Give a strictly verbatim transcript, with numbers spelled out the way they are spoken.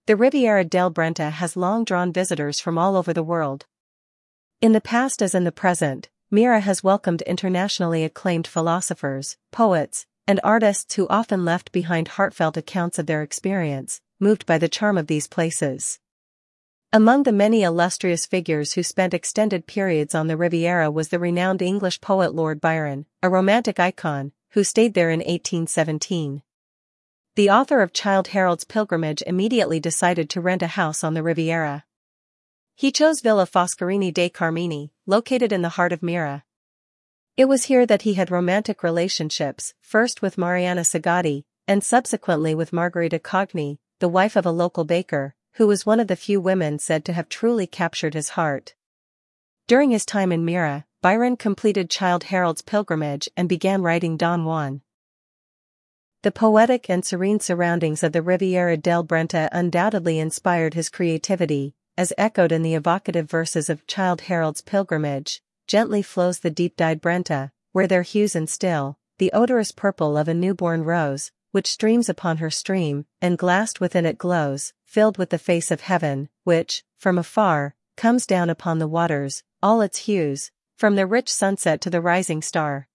The Riviera del Brenta has long drawn visitors from all over the world. In the past as in the present, Mira has welcomed internationally acclaimed philosophers, poets, and artists who often left behind heartfelt accounts of their experience, moved by the charm of these places. Among the many illustrious figures who spent extended periods on the Riviera was the renowned English poet Lord Byron, a romantic icon, who stayed there in eighteen seventeen. The author of Childe Harold's Pilgrimage immediately decided to rent a house on the Riviera. He chose Villa Foscarini dei Carmini, located in the heart of Mira. It was here that he had romantic relationships, first with Mariana Sagatti, and subsequently with Margherita Cogni, the wife of a local baker, who was one of the few women said to have truly captured his heart. During his time in Mira, Byron completed Childe Harold's Pilgrimage and began writing Don Juan. The poetic and serene surroundings of the Riviera del Brenta undoubtedly inspired his creativity, as echoed in the evocative verses of Childe Harold's Pilgrimage. Gently flows the deep-dyed Brenta, where there hues and still, the odorous purple of a newborn rose, which streams upon her stream, and glassed within it glows, filled with the face of heaven, which, from afar, comes down upon the waters, all its hues, from the rich sunset to the rising star.